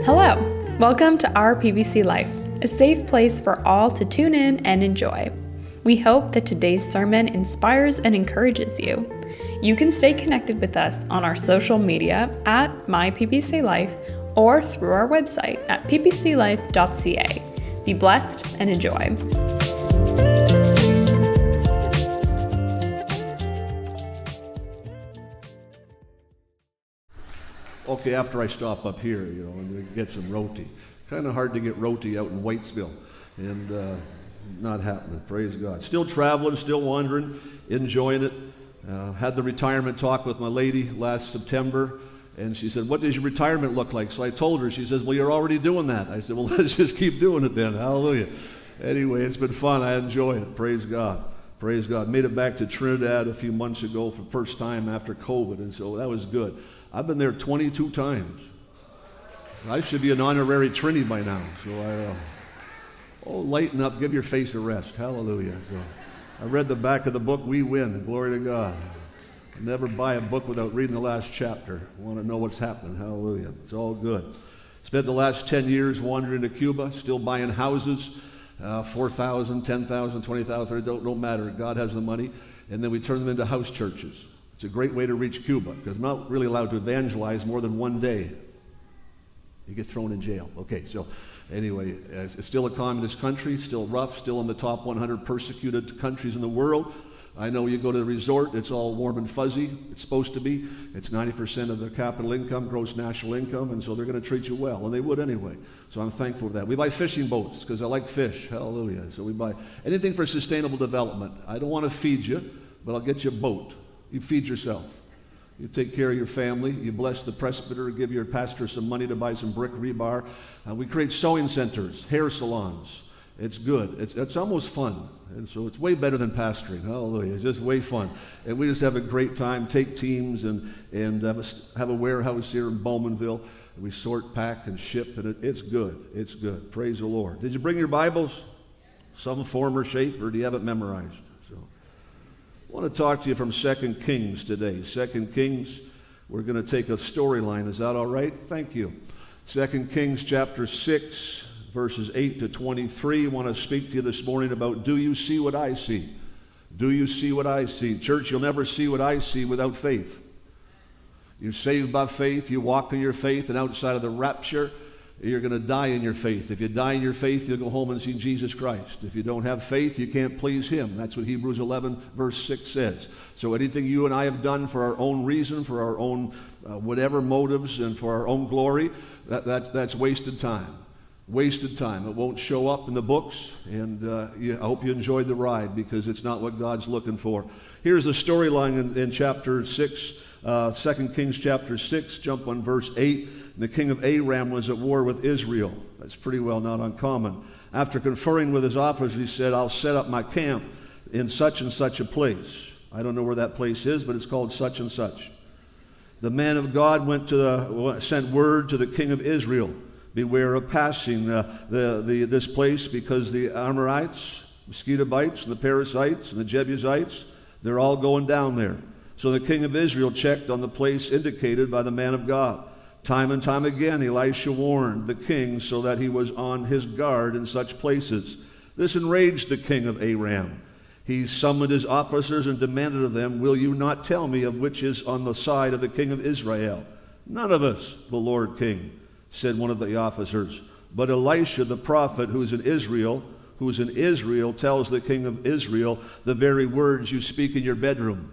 Hello, welcome to our PBC Life, a safe place for all to tune in and enjoy. We hope that today's sermon inspires and encourages you. You can stay connected with us on our social media at MyPBCLife or through our website at ppclife.ca. Be blessed and enjoy. Okay, after I stop up here, and get some roti. Kind of hard to get roti out in Whitesville, and not happening, praise God. Still traveling, still wandering, enjoying it. Had the retirement talk with my lady last September, and she said, "What does your retirement look like?" So I told her, she says, "Well, you're already doing that." I said, "Well, let's just keep doing it then, hallelujah." Anyway, it's been fun, I enjoy it, praise God. Praise God. Made it back to Trinidad a few months ago for the first time after COVID, and so that was good. I've been there 22 times. I should be an honorary Trini by now. So lighten up, give your face a rest. Hallelujah. So I read the back of the book, We Win. Glory to God. Never buy a book without reading the last chapter. I want to know what's happening. Hallelujah. It's all good. Spent the last 10 years wandering to Cuba, still buying houses, 4,000, 10,000, 20,000, don't matter. God has the money. And then we turn them into house churches. It's a great way to reach Cuba, because I'm not really allowed to evangelize more than one day. You get thrown in jail. Okay, so anyway, it's still a communist country, still rough, still in the top 100 persecuted countries in the world. I know you go to the resort, it's all warm and fuzzy. It's supposed to be. It's 90% of the capital income, gross national income, and so they're going to treat you well, and they would anyway. So I'm thankful for that. We buy fishing boats because I like fish. Hallelujah. So we buy anything for sustainable development. I don't want to feed you, but I'll get you a boat. You feed yourself. You take care of your family. You bless the presbyter, give your pastor some money to buy some brick rebar. We create sewing centers, hair salons. It's good. It's almost fun. And so it's way better than pastoring. Hallelujah. It's just way fun. And we just have a great time, take teams and have a warehouse here in Bowmanville. We sort, pack, and ship, and it's good. It's good. Praise the Lord. Did you bring your Bibles? Some form or shape, or do you have it memorized? I want to talk to you from 2 Kings today. 2 Kings, we're going to take a storyline. Is that all right? Thank you. 2 Kings chapter 6, verses 8 to 23. I want to speak to you this morning about, do you see what I see? Do you see what I see? Church, you'll never see what I see without faith. You're saved by faith, you walk in your faith, and outside of the rapture, you're going to die in your faith. If you die in your faith, you'll go home and see Jesus Christ. If you don't have faith, you can't please Him. That's what Hebrews 11, verse 6 says. So anything you and I have done for our own reason, for our own whatever motives, and for our own glory, that's wasted time. Wasted time. It won't show up in the books, and I hope you enjoyed the ride, because it's not what God's looking for. Here's the storyline in chapter 6, 2 Kings chapter 6, jump on verse 8. The king of Aram was at war with Israel. That's pretty well not uncommon. After conferring with his officers, he said, "I'll set up my camp in such and such a place." I don't know where that place is, but it's called such and such. The man of God sent word to the king of Israel, "Beware of passing this place, because the Amorites, mosquito bites, and the Perizzites, and the Jebusites, they're all going down there." So the king of Israel checked on the place indicated by the man of God. Time and time again, Elisha warned the king so that he was on his guard in such places. This enraged the king of Aram. He summoned his officers and demanded of them, "Will you not tell me of which is on the side of the king of Israel?" "None of us, the Lord King," said one of the officers. But Elisha, the prophet who is in Israel, tells the king of Israel the very words you speak in your bedroom.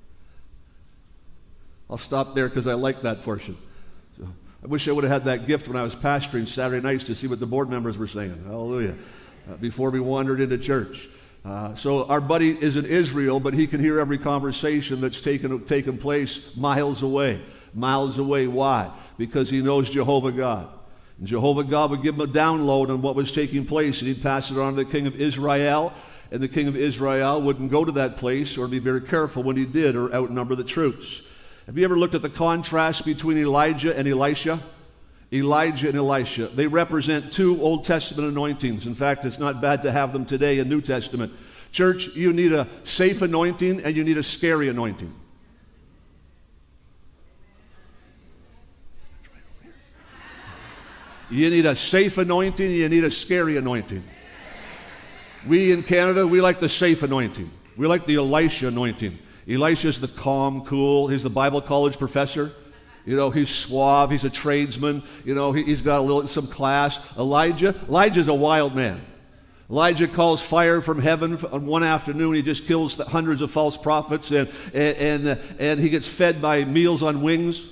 I'll stop there because I like that portion. I wish I would have had that gift when I was pastoring Saturday nights to see what the board members were saying. Hallelujah. Before we wandered into church. So our buddy is in Israel, but he can hear every conversation that's taken place miles away. Miles away. Why? Because he knows Jehovah God. And Jehovah God would give him a download on what was taking place, and he'd pass it on to the king of Israel. And the king of Israel wouldn't go to that place, or be very careful when he did, or outnumber the troops. Have you ever looked at the contrast between Elijah and Elisha? Elijah and Elisha. They represent two Old Testament anointings. In fact, it's not bad to have them today in New Testament. Church, you need a safe anointing and you need a scary anointing. You need a safe anointing, you need a scary anointing. We in Canada, we like the safe anointing. We like the Elisha anointing. Elisha's the calm, cool, he's the Bible college professor. You know, he's suave, he's a tradesman, you know, he's got some class. Elijah's a wild man. Elijah calls fire from heaven on one afternoon. He just kills hundreds of false prophets, and he gets fed by meals on wings.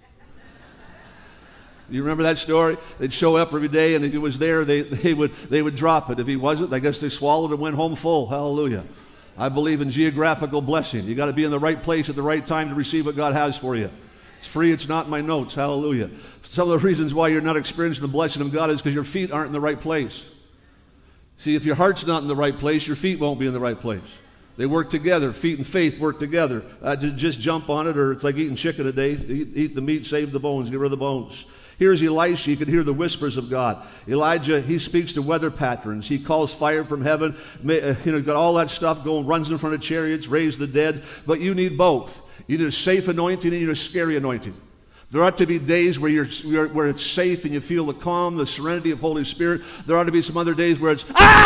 You remember that story? They'd show up every day, and if he was there, they would drop it. If he wasn't, I guess they swallowed and went home full. Hallelujah. I believe in geographical blessing. You got to be in the right place at the right time to receive what God has for you. It's free. It's not in my notes. Hallelujah. Some of the reasons why you're not experiencing the blessing of God is because your feet aren't in the right place. See, if your heart's not in the right place, your feet won't be in the right place. They work together. Feet and faith work together. Just jump on it, or it's like eating chicken a day. Eat the meat, save the bones, get rid of the bones. Here's Elisha. You can hear the whispers of God. Elijah, he speaks to weather patterns. He calls fire from heaven. Got all that stuff going, runs in front of chariots, raised the dead. But you need both. You need a safe anointing and you need a scary anointing. There ought to be days where it's safe and you feel the calm, the serenity of Holy Spirit. There ought to be some other days where it's,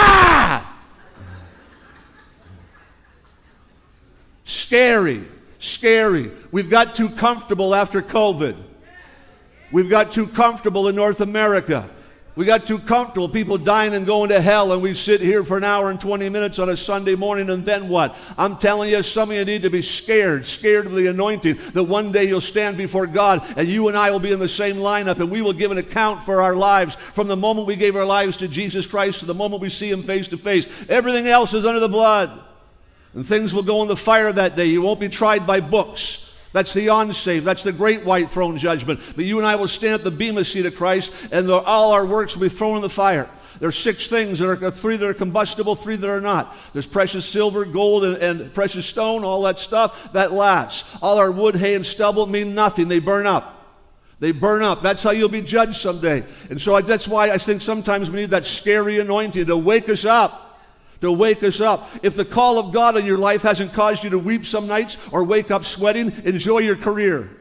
Scary. We've got too comfortable after COVID. We've got too comfortable in North America. We got too comfortable, people dying and going to hell, and we sit here for an hour and 20 minutes on a Sunday morning, and then what? I'm telling you, some of you need to be scared of the anointing, that one day you'll stand before God, and you and I will be in the same lineup, and we will give an account for our lives from the moment we gave our lives to Jesus Christ to the moment we see Him face to face. Everything else is under the blood, and things will go in the fire that day. You won't be tried by books. That's the unsaved. That's the great white throne judgment. But you and I will stand at the bema seat of Christ, and all our works will be thrown in the fire. There's 6 things. There are 3 that are combustible, 3 that are not. There's precious silver, gold, and precious stone, all that stuff, that lasts. All our wood, hay, and stubble mean nothing. They burn up. They burn up. That's how you'll be judged someday. And so that's why I think sometimes we need that scary anointing to wake us up. To wake us up. If the call of God in your life hasn't caused you to weep some nights or wake up sweating, enjoy your career.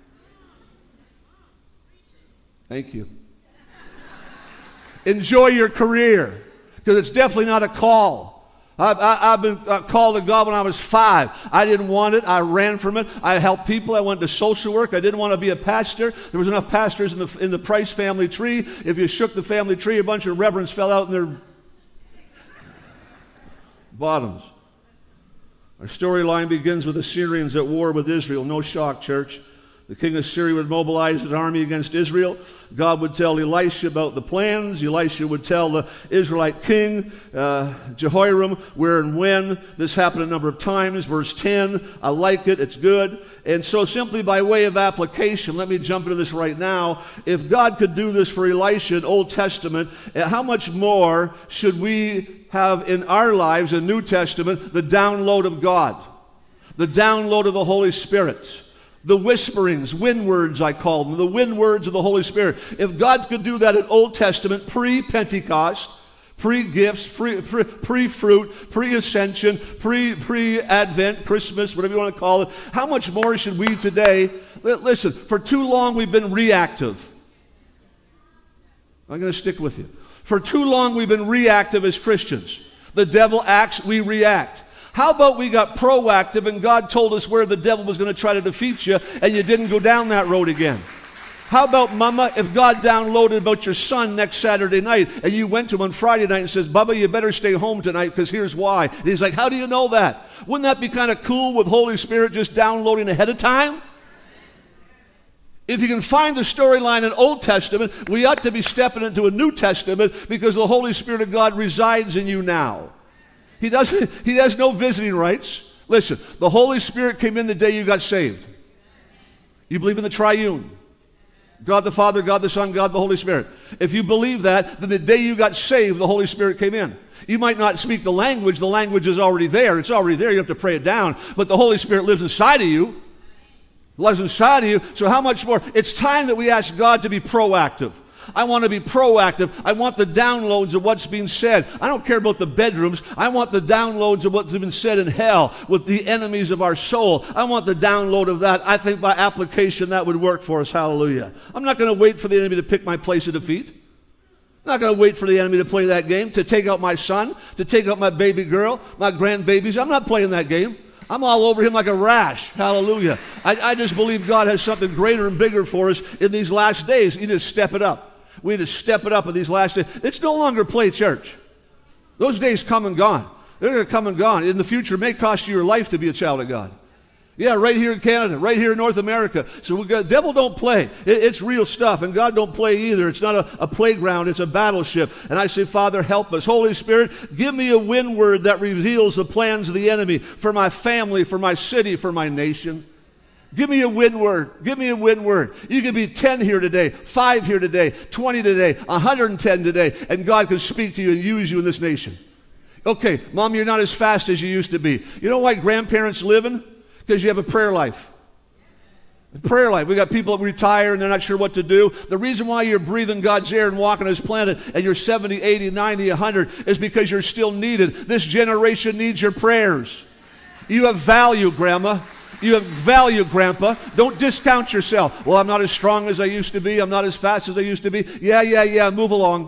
Thank you. Enjoy your career, because it's definitely not a call. I've been called to God when I was 5. I didn't want it. I ran from it. I helped people. I went to social work. I didn't want to be a pastor. There was enough pastors in the Price family tree. If you shook the family tree, a bunch of reverends fell out in their bottoms. Our storyline begins with the Syrians at war with Israel. No shock, church. The king of Syria would mobilize his army against Israel. God would tell Elisha about the plans. Elisha would tell the Israelite king, Jehoram, where and when. This happened a number of times. Verse 10, I like it. It's good. And so simply by way of application, let me jump into this right now. If God could do this for Elisha in Old Testament, how much more should we have in our lives in New Testament the download of God, the download of the Holy Spirit? The whisperings, wind words I call them, the wind words of the Holy Spirit. If God could do that in Old Testament, pre-Pentecost, pre-gifts, pre-fruit, pre-ascension, pre-Advent, Christmas, whatever you want to call it, how much more should we today? Listen, for too long we've been reactive. I'm going to stick with you. For too long we've been reactive as Christians. The devil acts, we react. How about we got proactive and God told us where the devil was going to try to defeat you and you didn't go down that road again? How about, Mama, if God downloaded about your son next Saturday night and you went to him on Friday night and says, Bubba, you better stay home tonight because here's why. And he's like, how do you know that? Wouldn't that be kind of cool with Holy Spirit just downloading ahead of time? If you can find the storyline in Old Testament, we ought to be stepping into a New Testament because the Holy Spirit of God resides in you now. He has no visiting rights. Listen, the Holy Spirit came in the day you got saved. You believe in the triune. God the Father, God the Son, God the Holy Spirit. If you believe that, then the day you got saved, the Holy Spirit came in. You might not speak the language is already there. It's already there. You have to pray it down. But the Holy Spirit lives inside of you. Lives inside of you. So how much more? It's time that we ask God to be proactive. I want to be proactive. I want the downloads of what's being said. I don't care about the bedrooms. I want the downloads of what's been said in hell with the enemies of our soul. I want the download of that. I think by application that would work for us. Hallelujah. I'm not going to wait for the enemy to pick my place of defeat. I'm not going to wait for the enemy to play that game, to take out my son, to take out my baby girl, my grandbabies. I'm not playing that game. I'm all over him like a rash. Hallelujah. I just believe God has something greater and bigger for us in these last days. You just step it up. We need to step it up in these last days. It's no longer play church. Those days come and gone. They're going to come and gone. In the future, it may cost you your life to be a child of God. Yeah, right here in Canada, right here in North America. So devil don't play. It's real stuff, and God don't play either. It's not a playground, it's a battleship. And I say, Father, help us. Holy Spirit, give me a wind word that reveals the plans of the enemy for my family, for my city, for my nation. Give me a wind word. Give me a wind word. You can be 10 here today, 5 here today, 20 today, 110 today, and God can speak to you and use you in this nation. Okay, Mom, you're not as fast as you used to be. You know why grandparents living? Because you have a prayer life. A prayer life. We got people that retire and they're not sure what to do. The reason why you're breathing God's air and walking His planet and you're 70, 80, 90, 100 is because you're still needed. This generation needs your prayers. You have value, Grandma. You have value, Grandpa. Don't discount yourself. Well, I'm not as strong as I used to be. I'm not as fast as I used to be. Yeah. Move along.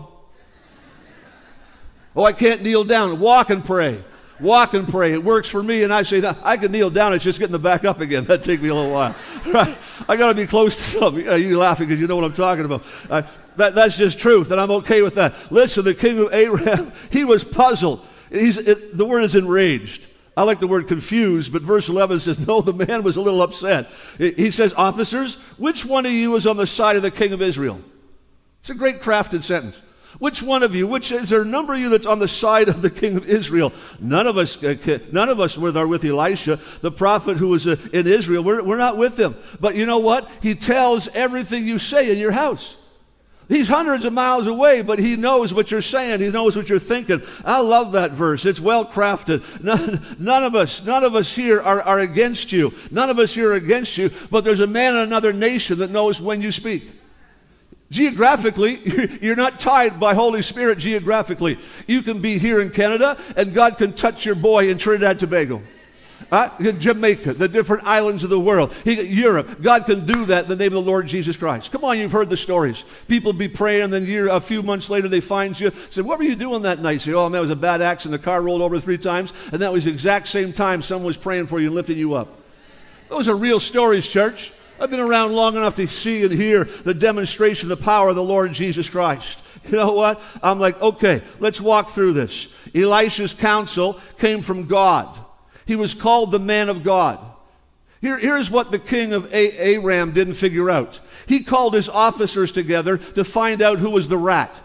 Oh, I can't kneel down. Walk and pray. Walk and pray. It works for me. And I say, I can kneel down. It's just getting the back up again. That'd take me a little while. Right? I got to be close to something. You're laughing because you know what I'm talking about. That's just truth, and I'm okay with that. Listen, the king of Aram, he was puzzled. The word is enraged. I like the word confused, but verse 11 says, no, the man was a little upset. He says, officers, which one of you is on the side of the king of Israel? It's a great crafted sentence. Which one of you? Is there a number of you that's on the side of the king of Israel? None of us are with Elisha, the prophet who was in Israel. We're not with him. But you know what? He tells everything you say in your house. He's hundreds of miles away, but he knows what you're saying. He knows what you're thinking. I love that verse. It's well crafted. None of us here are against you. None of us here are against you, but there's a man in another nation that knows when you speak. Geographically, you're not tied by Holy Spirit geographically. You can be here in Canada, and God can touch your boy in Trinidad and Tobago. Jamaica, the different islands of the world. Europe, God can do that in the name of the Lord Jesus Christ. Come on, you've heard the stories. People be praying, and then a few months later they find you. Say, what were you doing that night? Say, oh man, it was a bad accident. The car rolled over 3 times, and that was the exact same time someone was praying for you and lifting you up. Those are real stories, church. I've been around long enough to see and hear the demonstration of the power of the Lord Jesus Christ. You know what? I'm like, okay, let's walk through this. Elisha's counsel came from God. He was called the man of God. Here's what the king of Aram didn't figure out. He called his officers together to find out who was the rat,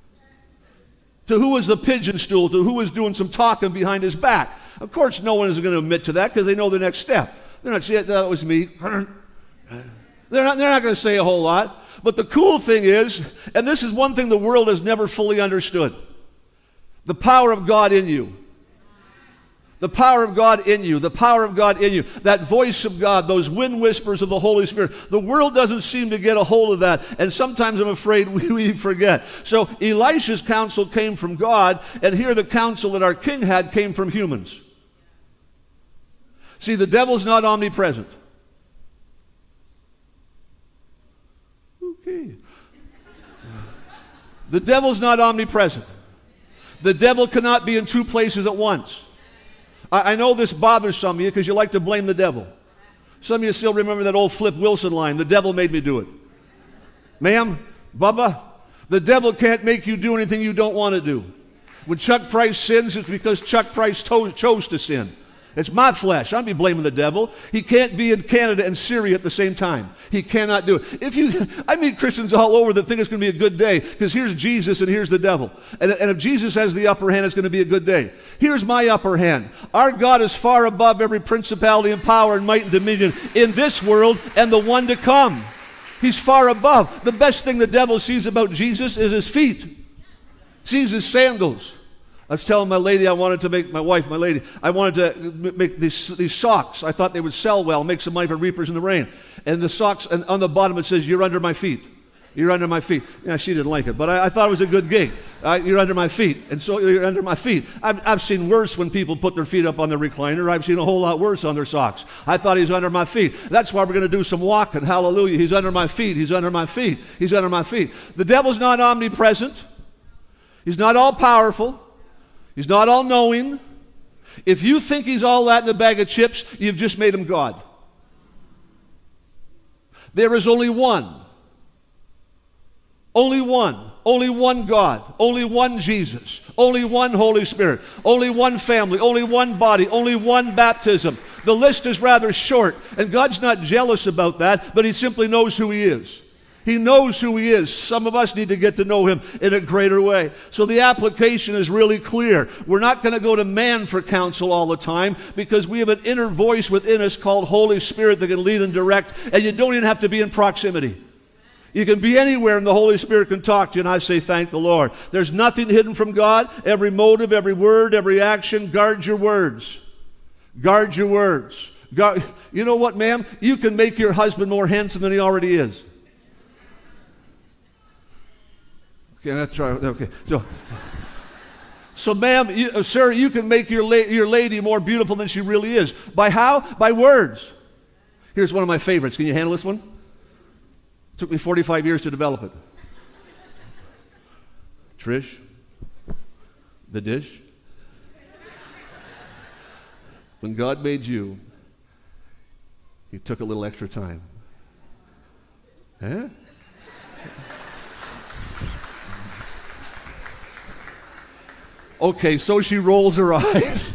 to who was the pigeon stool, to who was doing some talking behind his back. Of course, no one is going to admit to that because they know the next step. They're not saying that was me. They're not going to say a whole lot. But the cool thing is, and this is one thing the world has never fully understood, the power of God in you. The power of God in you. The power of God in you. That voice of God, those wind whispers of the Holy Spirit. The world doesn't seem to get a hold of that. And sometimes I'm afraid we forget. So Elisha's counsel came from God, and here the counsel that our king had came from humans. See, the devil's not omnipresent. Okay. The devil's not omnipresent. The devil cannot be in 2 places at once. I know this bothers some of you because you like to blame the devil. Some of you still remember that old Flip Wilson line, the devil made me do it. Ma'am, Bubba, the devil can't make you do anything you don't want to do. When Chuck Price sins, it's because Chuck Price chose to sin. It's my flesh. I'd be blaming the devil. He can't be in Canada and Syria at the same time. He cannot do it. I meet Christians all over that think it's going to be a good day because here's Jesus and here's the devil. And if Jesus has the upper hand, it's going to be a good day. Here's my upper hand. Our God is far above every principality and power and might and dominion in this world and the one to come. He's far above. The best thing the devil sees about Jesus is his feet. Sees his sandals. I was telling my lady I wanted to make these socks. I thought they would sell well, make some money for reapers in the rain. And the socks, and on the bottom it says, "You're under my feet. You're under my feet." Yeah, she didn't like it, but I thought it was a good gig. You're under my feet, and so you're under my feet. I've seen worse when people put their feet up on the recliner. I've seen a whole lot worse on their socks. I thought he's under my feet. That's why we're going to do some walking. Hallelujah. He's under my feet. He's under my feet. He's under my feet. The devil's not omnipresent. He's not all powerful. He's not all knowing. If you think he's all that in a bag of chips, you've just made him God. There is only one. Only one. Only one God. Only one Jesus. Only one Holy Spirit. Only one family. Only one body. Only one baptism. The list is rather short, and God's not jealous about that, but he simply knows who he is. He knows who he is. Some of us need to get to know him in a greater way. So the application is really clear. We're not going to go to man for counsel all the time because we have an inner voice within us called Holy Spirit that can lead and direct, and you don't even have to be in proximity. You can be anywhere and the Holy Spirit can talk to you, and I say thank the Lord. There's nothing hidden from God. Every motive, every word, every action, guard your words. Guard your words. You know what, ma'am? You can make your husband more handsome than he already is. Okay, let's try. Okay, so ma'am, sir, you can make your lady more beautiful than she really is. By how? By words. Here's one of my favorites. Can you handle this one? It took me 45 years to develop it. Trish, the dish. When God made you, he took a little extra time. Huh? Okay, so she rolls her eyes.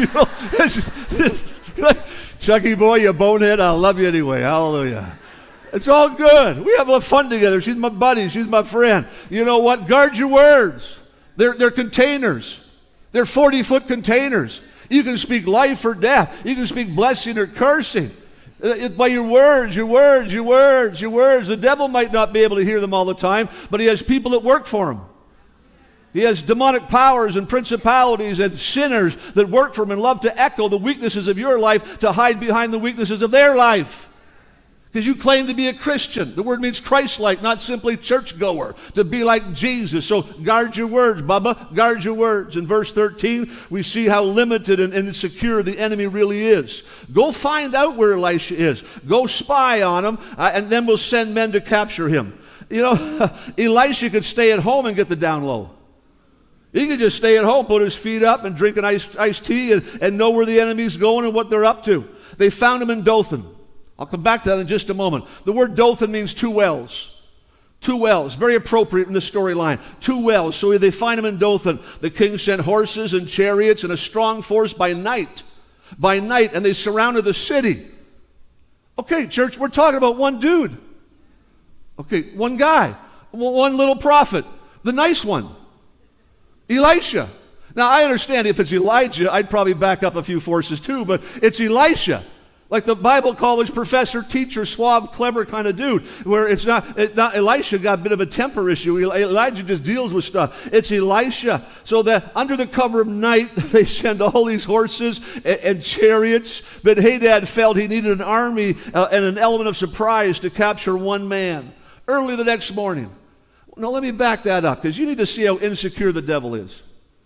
Chucky boy, you bonehead, I love you anyway. Hallelujah. It's all good. We have fun together. She's my buddy. She's my friend. You know what? Guard your words. They're containers. They're 40-foot containers. You can speak life or death. You can speak blessing or cursing. By your words, your words, your words, your words. The devil might not be able to hear them all the time, but he has people that work for him. He has demonic powers and principalities and sinners that work for him and love to echo the weaknesses of your life to hide behind the weaknesses of their life. Because you claim to be a Christian. The word means Christ-like, not simply churchgoer, to be like Jesus. So guard your words, Bubba. Guard your words. In verse 13, we see how limited and insecure the enemy really is. Go find out where Elisha is. Go spy on him, and then we'll send men to capture him. You know, Elisha could stay at home and get the down low. He could just stay at home, put his feet up, and drink an iced tea and know where the enemy's going and what they're up to. They found him in Dothan. I'll come back to that in just a moment. The word Dothan means two wells. Two wells, very appropriate in the storyline. Two wells. So they find him in Dothan. The king sent horses and chariots and a strong force by night. By night, and they surrounded the city. Okay, church, we're talking about one dude. Okay, one guy. One little prophet. The nice one. Elisha. Now, I understand if it's Elijah, I'd probably back up a few forces too, but it's Elisha. Like the Bible college professor, teacher, suave, clever kind of dude, where it's not Elisha got a bit of a temper issue. Elijah just deals with stuff. It's Elisha. So that under the cover of night, they send all these horses and chariots. But Hadad felt he needed an army and an element of surprise to capture one man. Early the next morning. Now let me back that up, because you need to see how insecure the devil is.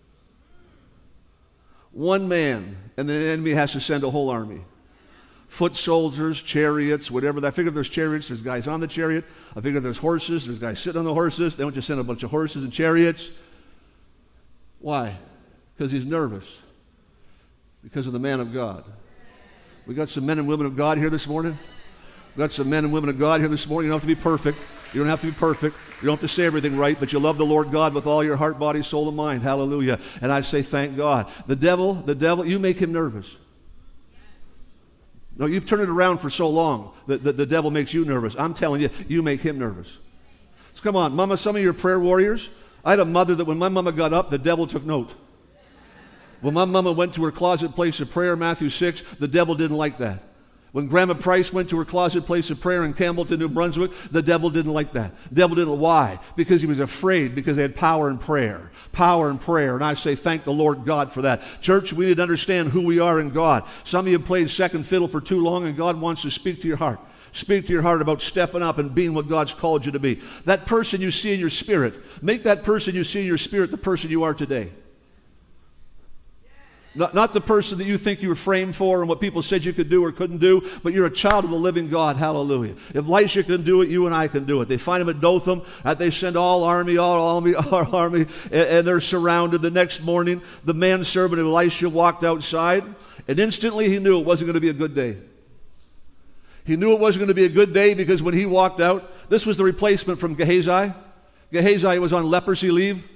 One man, and the enemy has to send a whole army. Foot soldiers, chariots, whatever. I figure there's chariots, there's guys on the chariot. I figure there's horses, there's guys sitting on the horses. They don't just send a bunch of horses and chariots. Why? Because he's nervous. Because of the man of God. We got some men and women of God here this morning. We got some men and women of God here this morning. You don't have to be perfect. You don't have to be perfect. You don't have to say everything right, but you love the Lord God with all your heart, body, soul, and mind. Hallelujah. And I say thank God. The devil, you make him nervous. No, you've turned it around for so long that the devil makes you nervous. I'm telling you, you make him nervous. So come on, Mama, some of your prayer warriors. I had a mother that when my mama got up, the devil took note. When my mama went to her closet place of prayer, Matthew 6, the devil didn't like that. When Grandma Price went to her closet place of prayer in Campbellton, New Brunswick, the devil didn't like that. The devil didn't. Why? Because he was afraid, because they had power in prayer. Power in prayer. And I say thank the Lord God for that. Church, we need to understand who we are in God. Some of you have played second fiddle for too long, and God wants to speak to your heart. Speak to your heart about stepping up and being what God's called you to be. That person you see in your spirit, make that person you see in your spirit the person you are today. Not the person that you think you were framed for and what people said you could do or couldn't do, but you're a child of the living God. Hallelujah. If Elisha can do it, you and I can do it. They find him at Dothan. They send all army, and they're surrounded. The next morning, the manservant of Elisha walked outside, and instantly he knew it wasn't going to be a good day. He knew it wasn't going to be a good day because when he walked out, this was the replacement from Gehazi. Gehazi was on leprosy leave.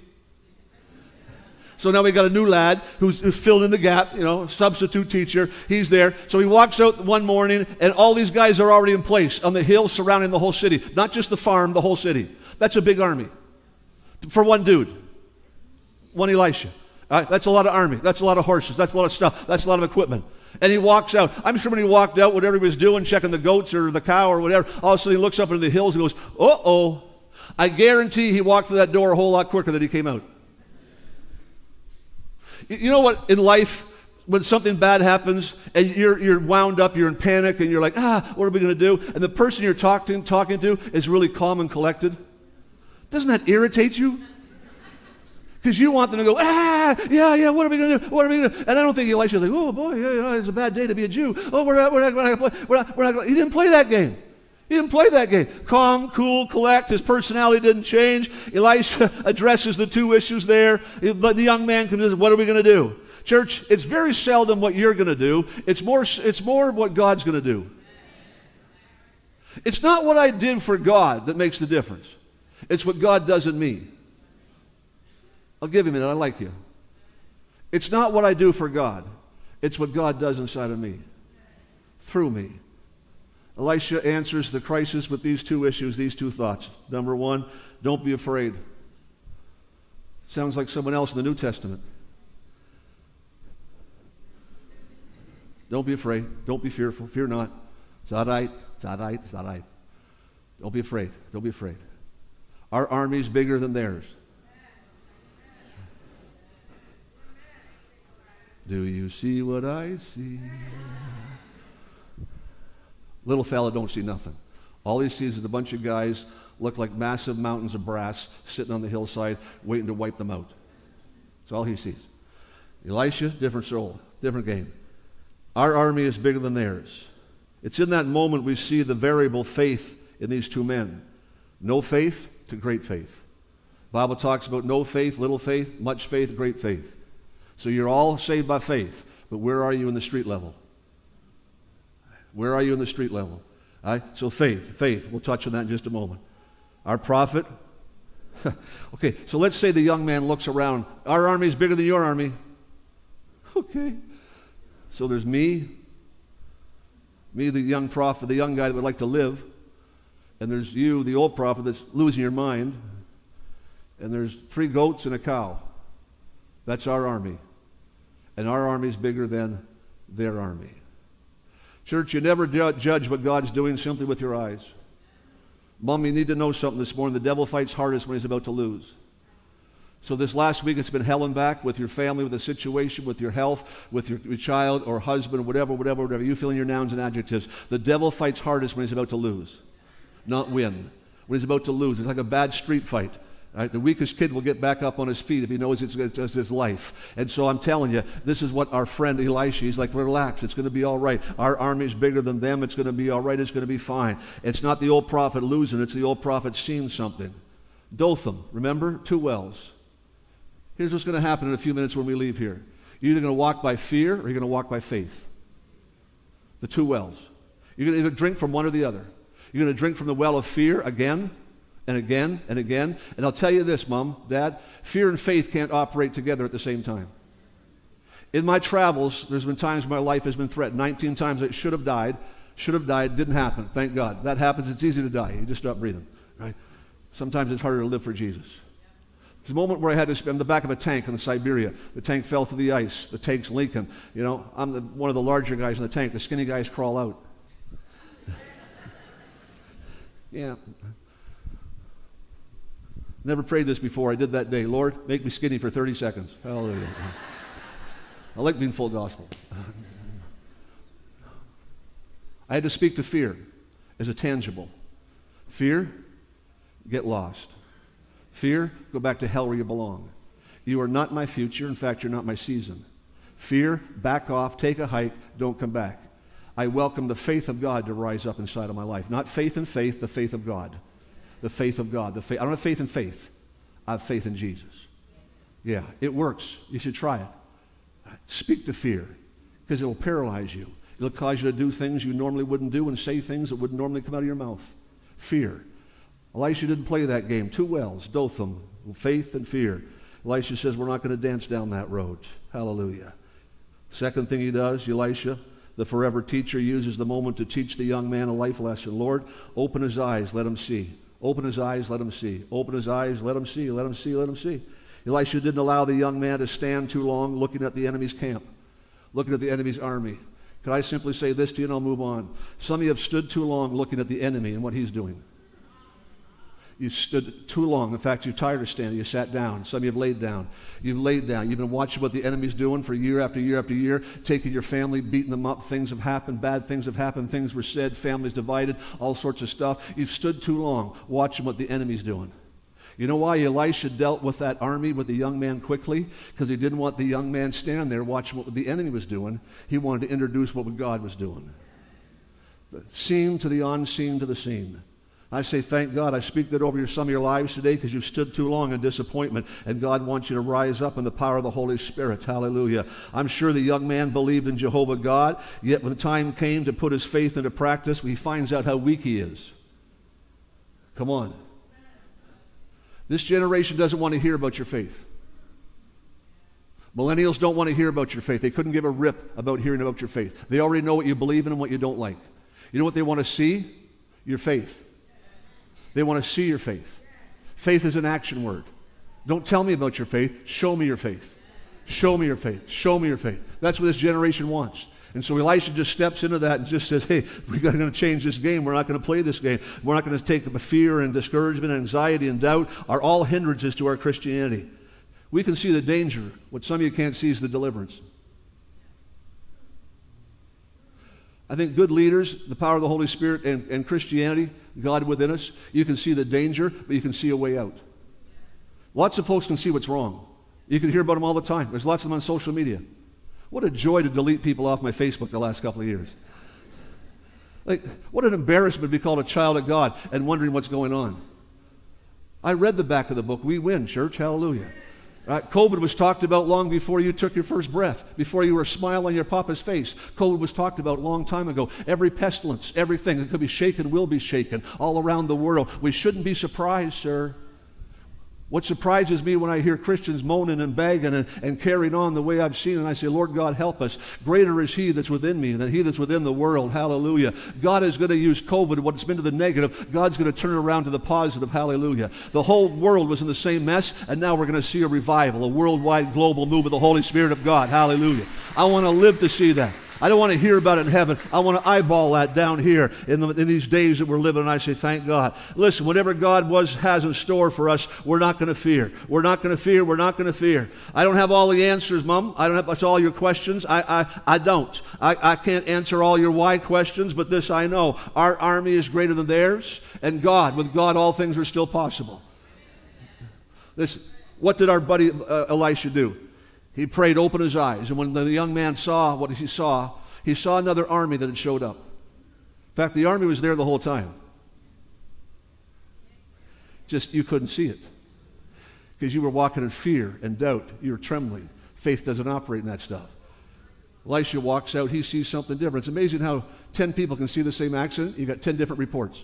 So now we got a new lad who's filled in the gap, substitute teacher. He's there. So he walks out one morning, and all these guys are already in place on the hill surrounding the whole city. Not just the farm, the whole city. That's a big army for one dude, one Elisha. That's a lot of army. That's a lot of horses. That's a lot of stuff. That's a lot of equipment. And he walks out. I'm sure when he walked out, whatever he was doing, checking the goats or the cow or whatever, all of a sudden he looks up into the hills and goes, uh-oh. I guarantee he walked through that door a whole lot quicker than he came out. You know what, in life, when something bad happens and you're wound up, you're in panic, and you're like, what are we going to do? And the person you're talking to is really calm and collected. Doesn't that irritate you? Because you want them to go, yeah, what are we going to do? What are we going to do? And I don't think Elisha's like, oh boy, it's a bad day to be a Jew. Oh, we're not going to play. He didn't play that game. He didn't play that game. Calm, cool, collect. His personality didn't change. Elisha addresses the two issues there. But the young man comes in, what are we going to do? Church, it's very seldom what you're going to do. It's more what God's going to do. It's not what I did for God that makes the difference. It's what God does in me. I'll give you a minute. I like you. It's not what I do for God. It's what God does inside of me, through me. Elisha answers the crisis with these two issues, these two thoughts. Number one, don't be afraid. Sounds like someone else in the New Testament. Don't be afraid. Don't be fearful. Fear not. It's all right. It's all right. It's all right. Don't be afraid. Don't be afraid. Our army is bigger than theirs. Do you see what I see? Little fella don't see nothing. All he sees is a bunch of guys look like massive mountains of brass sitting on the hillside waiting to wipe them out. That's all he sees. Elisha, different soul, different game. Our army is bigger than theirs. It's in that moment we see the variable faith in these two men. No faith to great faith. The Bible talks about no faith, little faith, much faith, great faith. So you're all saved by faith, but where are you in the street level? Where are you in the street level? All right? So faith. We'll touch on that in just a moment. Our prophet. Okay, so let's say the young man looks around. Our army is bigger than your army. Okay. So there's me, the young prophet, the young guy that would like to live. And there's you, the old prophet that's losing your mind. And there's 3 goats and a cow. That's our army. And our army is bigger than their army. Church, you never judge what God's doing simply with your eyes. Mom, you need to know something this morning. The devil fights hardest when he's about to lose. So this last week it's been hell and back with your family, with the situation, with your health, with your child or husband, whatever. You fill in your nouns and adjectives. The devil fights hardest when he's about to lose, not win. When he's about to lose, it's like a bad street fight. Right? The weakest kid will get back up on his feet if he knows it's just his life. And so I'm telling you, this is what our friend Elisha, he's like, relax, it's going to be all right. Our army is bigger than them. It's going to be all right. It's going to be fine. It's not the old prophet losing. It's the old prophet seeing something. Dothan, remember? 2 wells. Here's what's going to happen in a few minutes when we leave here. You're either going to walk by fear or you're going to walk by faith. The 2 wells. You're going to either drink from one or the other. You're going to drink from the well of fear again, and again, and again. And I'll tell you this, Mom, Dad, fear and faith can't operate together at the same time. In my travels, there's been times my life has been threatened. 19 times I should have died, didn't happen, thank God. That happens, it's easy to die. You just stop breathing, right? Sometimes it's harder to live for Jesus. There's a moment where I had to spend in the back of a tank in Siberia. The tank fell through the ice. The tank's leaking. You know, I'm one of the larger guys in the tank. The skinny guys crawl out. Yeah. Never prayed this before. I did that day. Lord, make me skinny for 30 seconds. Hallelujah. I like being full gospel. I had to speak to fear as a tangible. Fear, get lost. Fear, go back to hell where you belong. You are not my future. In fact, you're not my season. Fear, back off, take a hike, don't come back. I welcome the faith of God to rise up inside of my life. Not faith in faith, the faith of God. The faith of God. I don't have faith in faith. I have faith in Jesus. Yeah, it works. You should try it. Speak to fear, because it'll paralyze you. It'll cause you to do things you normally wouldn't do and say things that wouldn't normally come out of your mouth. Fear. Elisha didn't play that game. 2 wells, Dothan, faith and fear. Elisha says, we're not going to dance down that road. Hallelujah. Second thing he does, Elisha, the forever teacher, uses the moment to teach the young man a life lesson. Lord, open his eyes, let him see. Open his eyes, let him see. Open his eyes, let him see, let him see, let him see. Elisha didn't allow the young man to stand too long looking at the enemy's camp, looking at the enemy's army. Could I simply say this to you and I'll move on? Some of you have stood too long looking at the enemy and what he's doing. You stood too long. In fact, you're tired of standing. You sat down. Some of you have laid down. You've laid down. You've been watching what the enemy's doing for year after year after year, taking your family, beating them up. Things have happened. Bad things have happened. Things were said. Families divided. All sorts of stuff. You've stood too long watching what the enemy's doing. You know why Elisha dealt with that army, with the young man quickly? Because he didn't want the young man standing there watching what the enemy was doing. He wanted to introduce what God was doing. The seen to the unseen to the seen. I say, thank God. I speak that over some of your lives today because you've stood too long in disappointment, and God wants you to rise up in the power of the Holy Spirit. Hallelujah. I'm sure the young man believed in Jehovah God, yet when the time came to put his faith into practice, he finds out how weak he is. Come on. This generation doesn't want to hear about your faith. Millennials don't want to hear about your faith. They couldn't give a rip about hearing about your faith. They already know what you believe in and what you don't like. You know what they want to see? Your faith. They want to see your faith. Faith is an action word. Don't tell me about your faith. Show me your faith. Show me your faith. Show me your faith. That's what this generation wants. And so Elisha just steps into that and just says, hey, we're going to change this game. We're not going to play this game. We're not going to take fear and discouragement and anxiety and doubt are all hindrances to our Christianity. We can see the danger. What some of you can't see is the deliverance. I think good leaders, the power of the Holy Spirit and Christianity, God within us, you can see the danger, but you can see a way out. Lots of folks can see what's wrong. You can hear about them all the time. There's lots of them on social media. What a joy to delete people off my Facebook the last couple of years. Like, what an embarrassment to be called a child of God and wondering what's going on. I read the back of the book. We win, church. Hallelujah. COVID was talked about long before you took your first breath, before you were a smile on your papa's face. COVID was talked about a long time ago. Every pestilence, everything that could be shaken will be shaken all around the world. We shouldn't be surprised, sir. What surprises me when I hear Christians moaning and begging and carrying on the way I've seen, and I say, Lord God, help us. Greater is he that's within me than he that's within the world. Hallelujah. God is going to use COVID, what's been to the negative, God's going to turn it around to the positive. Hallelujah. The whole world was in the same mess, and now we're going to see a revival, a worldwide global move of the Holy Spirit of God. Hallelujah. I want to live to see that. I don't want to hear about it in heaven. I want to eyeball that down here in these days that we're living, and I say, thank God. Listen, whatever God has in store for us, we're not going to fear. We're not going to fear. We're not going to fear. I don't have all the answers, Mom. I don't have all your questions. I don't. I can't answer all your why questions, but this I know. Our army is greater than theirs, and God, with God, all things are still possible. Listen, what did our buddy Elisha do? He prayed, open his eyes. And when the young man saw what he saw another army that had showed up. In fact, the army was there the whole time. Just you couldn't see it. Because you were walking in fear and doubt. You were trembling. Faith doesn't operate in that stuff. Elisha walks out. He sees something different. It's amazing how 10 people can see the same accident. You got 10 different reports.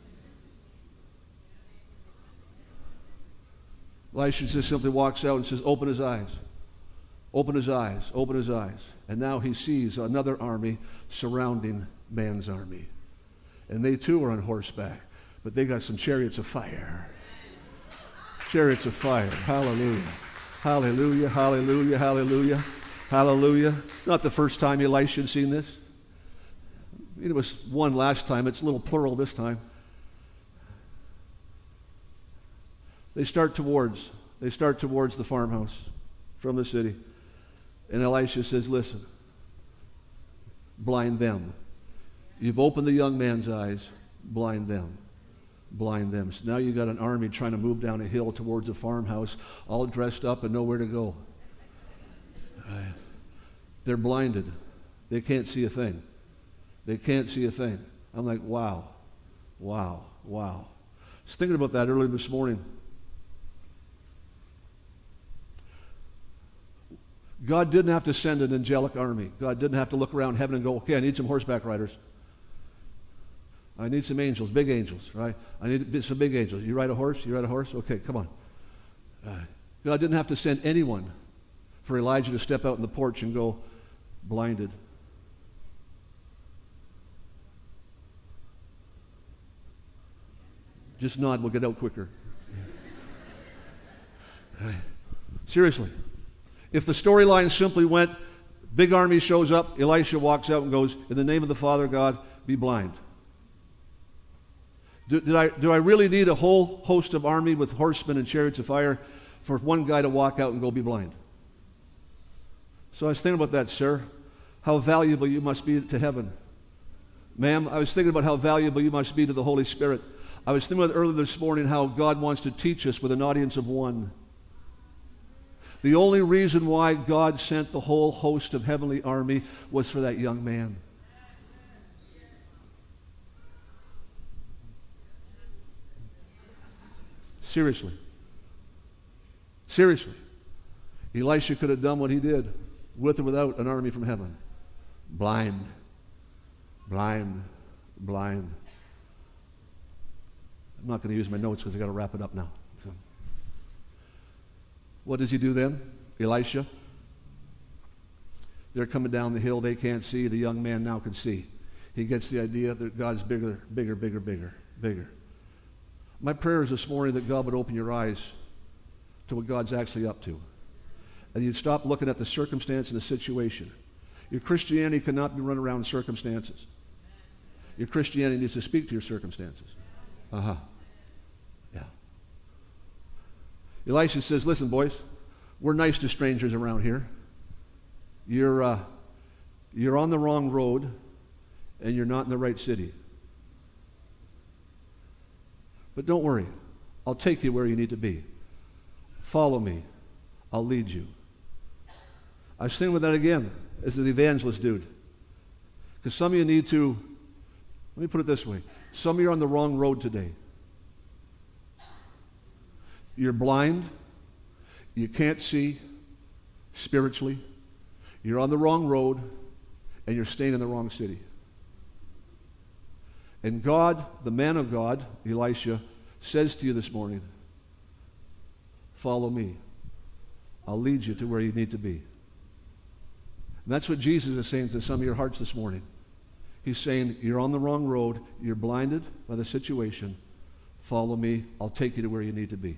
Elisha just simply walks out and says, open his eyes. Open his eyes, open his eyes. And now he sees another army surrounding man's army. And they too are on horseback, but they got some chariots of fire. Chariots of fire. Hallelujah. Hallelujah, hallelujah, hallelujah, hallelujah. Not the first time Elisha had seen this. It was one last time. It's a little plural this time. They start towards the farmhouse from the city. And Elisha says, listen, blind them. You've opened the young man's eyes, blind them. Blind them. So now you got an army trying to move down a hill towards a farmhouse, all dressed up and nowhere to go. They're blinded. They can't see a thing. They can't see a thing. I'm like, wow, wow, wow. I was thinking about that earlier this morning. God didn't have to send an angelic army. God didn't have to look around heaven and go, okay, I need some horseback riders. I need some angels, big angels, right? I need some big angels. You ride a horse? You ride a horse? Okay, come on. God didn't have to send anyone for Elijah to step out in the porch and go blinded. Just nod, we'll get out quicker. Seriously. If the storyline simply went, big army shows up, Elisha walks out and goes, in the name of the Father God, be blind. Do I really need a whole host of army with horsemen and chariots of fire for one guy to walk out and go be blind? So I was thinking about that, sir. How valuable you must be to heaven. Ma'am, I was thinking about how valuable you must be to the Holy Spirit. I was thinking about earlier this morning how God wants to teach us with an audience of one. The only reason why God sent the whole host of heavenly army was for that young man. Seriously. Seriously. Elisha could have done what he did with or without an army from heaven. Blind. Blind. Blind. I'm not going to use my notes because I've got to wrap it up now. So. What does he do then? Elisha. They're coming down the hill. They can't see. The young man now can see. He gets the idea that God's bigger, bigger, bigger, bigger, bigger. My prayer is this morning that God would open your eyes to what God's actually up to. And you'd stop looking at the circumstance and the situation. Your Christianity cannot be run around circumstances. Your Christianity needs to speak to your circumstances. Yeah. Elisha says, listen, boys, we're nice to strangers around here. You're on the wrong road, and you're not in the right city. But don't worry. I'll take you where you need to be. Follow me. I'll lead you. I was thinking about that again as an evangelist dude. Because some of you need to, let me put it this way. Some of you are on the wrong road today. You're blind. You can't see spiritually. You're on the wrong road, and you're staying in the wrong city. And God, the man of God, Elisha, says to you this morning, follow me. I'll lead you to where you need to be. And that's what Jesus is saying to some of your hearts this morning. He's saying, you're on the wrong road. You're blinded by the situation. Follow me. I'll take you to where you need to be.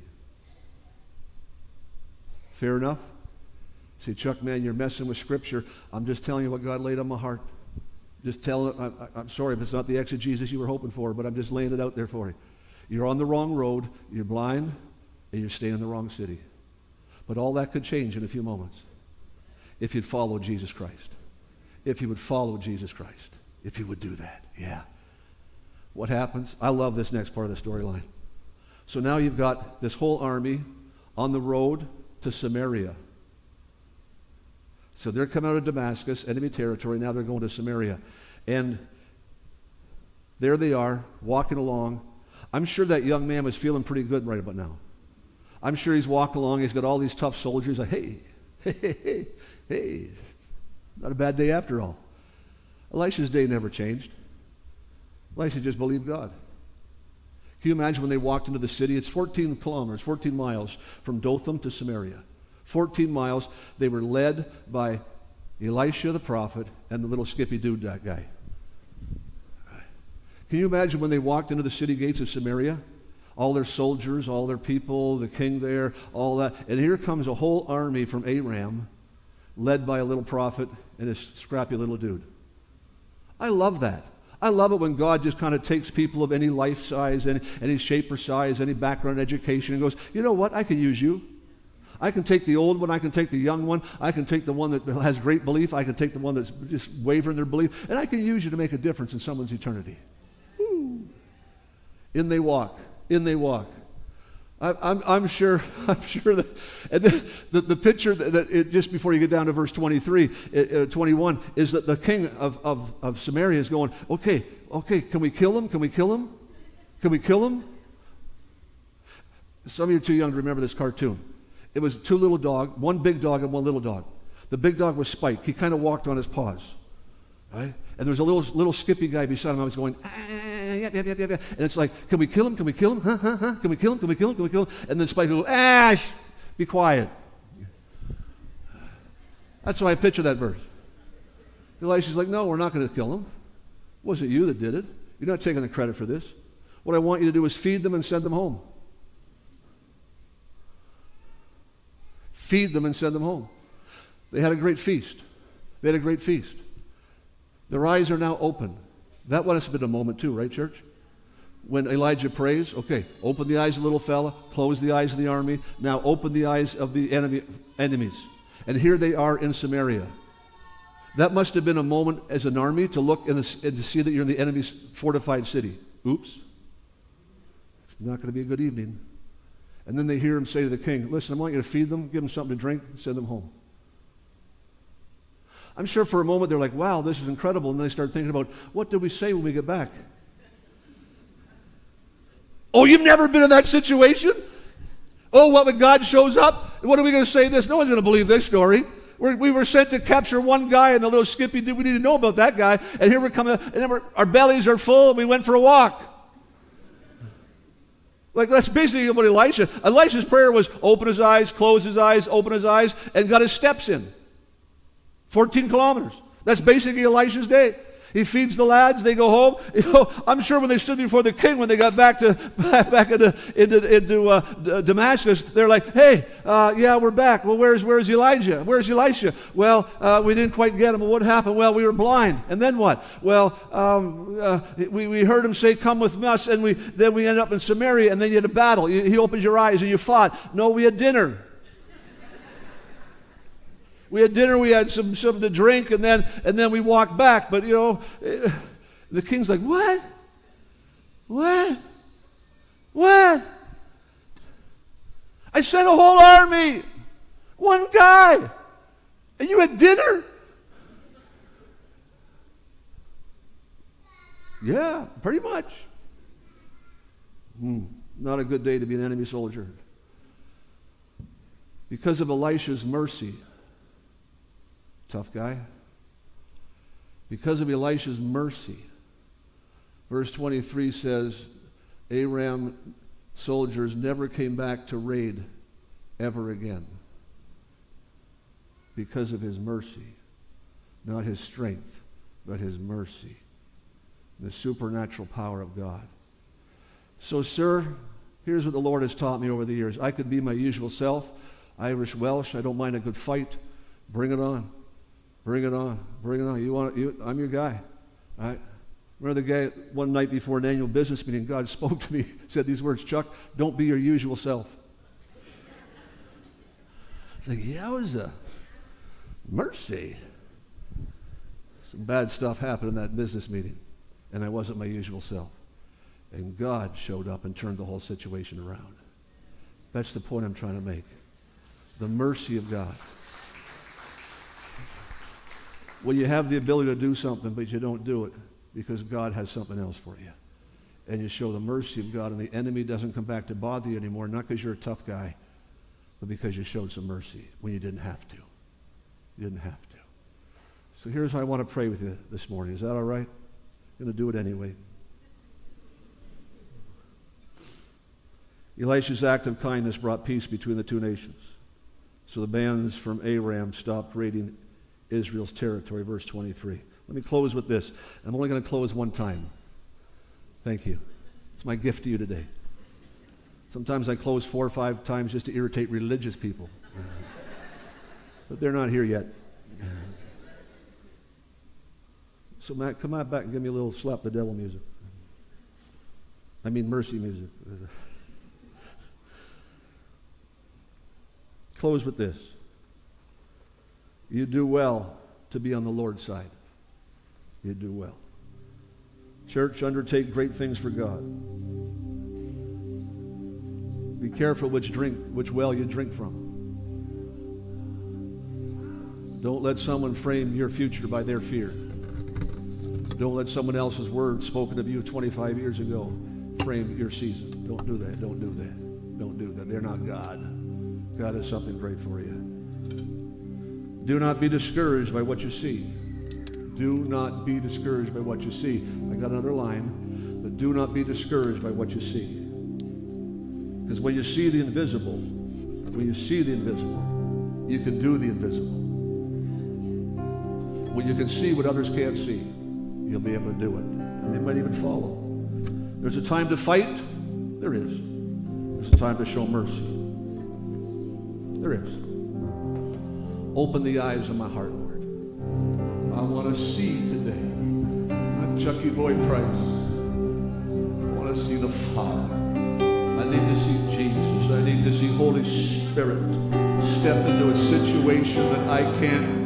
Fair enough? Say, Chuck, man, you're messing with Scripture. I'm just telling you what God laid on my heart. Just telling it. I'm sorry if it's not the exegesis you were hoping for, but I'm just laying it out there for you. You're on the wrong road. You're blind, and you're staying in the wrong city. But all that could change in a few moments if you'd follow Jesus Christ. If you would follow Jesus Christ. If you would do that. Yeah. What happens? I love this next part of the storyline. So now you've got this whole army on the road to Samaria. So they're coming out of Damascus, enemy territory. Now they're going to Samaria. And there they are, walking along. I'm sure that young man was feeling pretty good right about now. I'm sure he's walking along. He's got all these tough soldiers. Like, hey, it's not a bad day after all. Elisha's day never changed. Elisha just believed God. Can you imagine when they walked into the city? It's 14 kilometers, 14 miles from Dothan to Samaria. 14 miles. They were led by Elisha the prophet and the little skippy dude, that guy. Can you imagine when they walked into the city gates of Samaria? All their soldiers, all their people, the king there, all that. And here comes a whole army from Aram, led by a little prophet and a scrappy little dude. I love that. I love it when God just kind of takes people of any life size, any shape or size, any background, education, and goes, you know what, I can use you. I can take the old one, I can take the young one, I can take the one that has great belief, I can take the one that's just wavering their belief, and I can use you to make a difference in someone's eternity. Woo. In they walk. I'm sure that, and then the picture just before you get down to verse 21, is that the king of Samaria is going, okay, can we kill him? Can we kill him? Can we kill him? Some of you are too young to remember this cartoon. It was two little dogs, one big dog and one little dog. The big dog was Spike. He kind of walked on his paws, right? And there was a little skippy guy beside him. I was going, yep. And it's like, can we kill him? Can we kill him? Huh? Can we kill him? Can we kill him? Can we kill him? And then Spike will go, be quiet. That's why I picture that verse. Elisha's like, no, we're not going to kill him. It wasn't you that did it. You're not taking the credit for this. What I want you to do is feed them and send them home. Feed them and send them home. They had a great feast. Their eyes are now open. That must have been a moment too, right, church? When Elijah prays, okay, open the eyes of the little fella, close the eyes of the army, now open the eyes of the enemies. And here they are in Samaria. That must have been a moment as an army to look and to see that you're in the enemy's fortified city. Oops. It's not going to be a good evening. And then they hear him say to the king, listen, I want you to feed them, give them something to drink, and send them home. I'm sure for a moment they're like, wow, this is incredible. And then they start thinking about, what did we say when we get back? Oh, you've never been in that situation? Oh, what when God shows up? What are we going to say this? No one's going to believe this story. We were sent to capture one guy, and the little skippy dude, we need to know about that guy. And here we're coming, and our bellies are full, and we went for a walk. Like, that's basically what Elisha's prayer was open his eyes, close his eyes, open his eyes, and got his steps in. 14 kilometers. That's basically Elisha's day. He feeds the lads, they go home. I'm sure when they stood before the king, when they got back into Damascus, they're like, hey, yeah, we're back. Well, where's Elijah? Where's Elisha? Well, we didn't quite get him. Well, what happened? Well, we were blind. And then what? Well, we heard him say, come with us, and then we ended up in Samaria, and then you had a battle. He opened your eyes, and you fought. No, we had dinner. We had dinner, we had something to drink, and then we walked back. But, the king's like, what? I sent a whole army, one guy, and you had dinner? Yeah, pretty much. Not a good day to be an enemy soldier. Because of Elisha's mercy, tough guy. Because of Elisha's mercy, verse 23 says, Aram soldiers never came back to raid ever again. Because of his mercy. Not his strength, but his mercy. The supernatural power of God. So, sir, here's what the Lord has taught me over the years. I could be my usual self, Irish, Welsh. I don't mind a good fight. Bring it on. Bring it on. Bring it on. I'm your guy. All right? Remember the guy one night before an annual business meeting, God spoke to me, said these words, Chuck, don't be your usual self. It's like, yowza. Mercy. Some bad stuff happened in that business meeting, and I wasn't my usual self. And God showed up and turned the whole situation around. That's the point I'm trying to make. The mercy of God. Well, you have the ability to do something, but you don't do it because God has something else for you. And you show the mercy of God, and the enemy doesn't come back to bother you anymore, not because you're a tough guy, but because you showed some mercy when you didn't have to. You didn't have to. So here's how I want to pray with you this morning. Is that all right? I'm going to do it anyway. Elisha's act of kindness brought peace between the two nations. So the bands from Aram stopped raiding Israel's territory, verse 23. Let me close with this. I'm only going to close one time. Thank you. It's my gift to you today. Sometimes I close 4 or 5 times just to irritate religious people. But they're not here yet. So Matt, come out back and give me a little slap the devil music. I mean mercy music. Close with this. You do well to be on the Lord's side. You do well. Church, undertake great things for God. Be careful which well you drink from. Don't let someone frame your future by their fear. Don't let someone else's words spoken of you 25 years ago frame your season. Don't do that. Don't do that. Don't do that. They're not God. God has something great for you. Do not be discouraged by what you see. Do not be discouraged by what you see. I got another line, but do not be discouraged by what you see. Because when you see the invisible, you can do the invisible. When you can see what others can't see, you'll be able to do it. And they might even follow. There's a time to fight. There is. There's a time to show mercy. There is. Open the eyes of my heart, Lord. I want to see today, not Chucky Boy Price. I want to see the Father. I need to see Jesus. I need to see Holy Spirit step into a situation that I can't.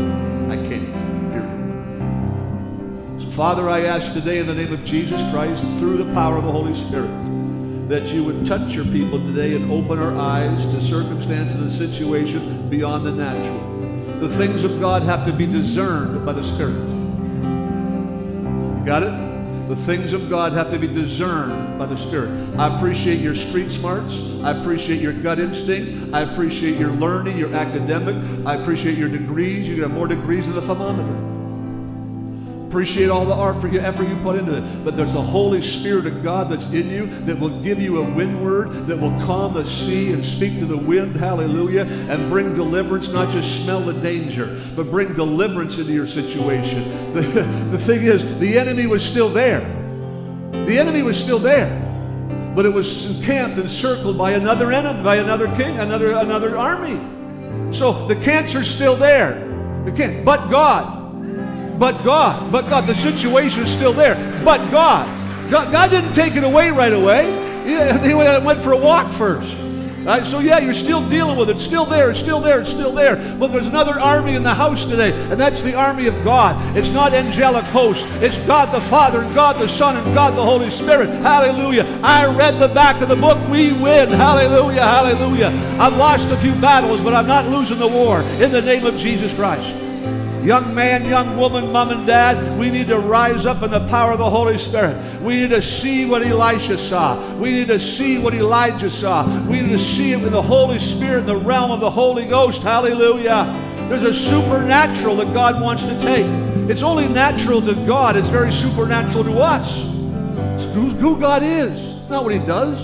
Father, I ask today in the name of Jesus Christ, through the power of the Holy Spirit, that you would touch your people today and open our eyes to circumstances and situation beyond the natural. The things of God have to be discerned by the Spirit. You got it? The things of God have to be discerned by the Spirit. I appreciate your street smarts. I appreciate your gut instinct. I appreciate your learning, your academic. I appreciate your degrees. You have more degrees than the thermometer. Appreciate all the effort you put into it. But there's a Holy Spirit of God that's in you that will give you a windward, that will calm the sea and speak to the wind, hallelujah, and bring deliverance, not just smell the danger, but bring deliverance into your situation. The thing is, the enemy was still there. The enemy was still there. But it was encamped and circled by another enemy, by another king, another army. So the cancer's still there. But God, the situation is still there. But God didn't take it away right away. He went for a walk first. Right? So yeah, you're still dealing with it. It's still there. But there's another army in the house today, and that's the army of God. It's not angelic hosts. It's God the Father and God the Son and God the Holy Spirit. Hallelujah. I read the back of the book. We win. Hallelujah. Hallelujah. I've lost a few battles, but I'm not losing the war in the name of Jesus Christ. Young man, young woman, mom and dad, we need to rise up in the power of the Holy Spirit. We need to see what Elisha saw. We need to see what Elijah saw. We need to see it with the Holy Spirit in the realm of the Holy Ghost. Hallelujah. There's a supernatural that God wants to take. It's only natural to God. It's very supernatural to us. It's who God is, not what He does.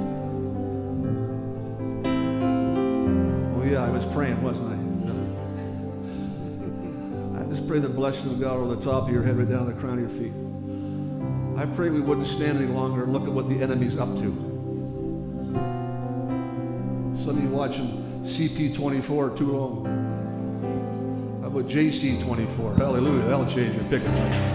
Oh yeah, I was praying, wasn't I? Just pray the blessing of God over the top of your head, right down to the crown of your feet. I pray we wouldn't stand any longer and look at what the enemy's up to. Some of you watching CP24 too long. How about JC24? Hallelujah, that'll change your picking.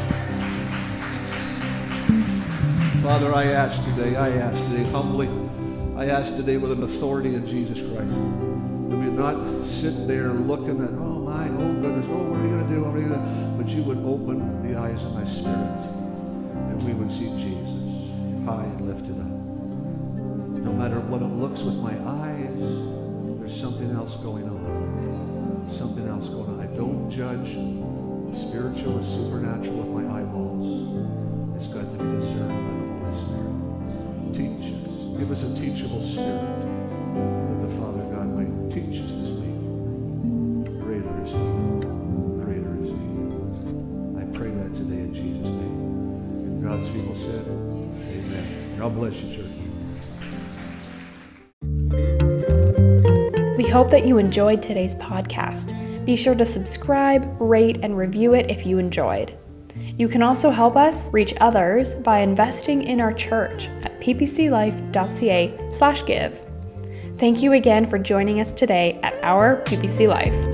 Father, I ask today humbly, I ask today with an authority in Jesus Christ, that we not sit there looking at, oh goodness, what are you going to do? But you would open the eyes of my spirit, and we would see Jesus high and lifted up. No matter what it looks with my eyes, there's something else going on. Something else going on. I don't judge the spiritual or supernatural with my eyeballs. It's got to be discerned by the Holy Spirit. Teach us. Give us a teachable spirit, that the Father God might teach us this week. Greater is He. Greater is He. I pray that today in Jesus' name. And God's people said, amen. God bless you, church. We hope that you enjoyed today's podcast. Be sure to subscribe, rate, and review it if you enjoyed. You can also help us reach others by investing in our church at ppclife.ca/give. Thank you again for joining us today at Our PPC Life.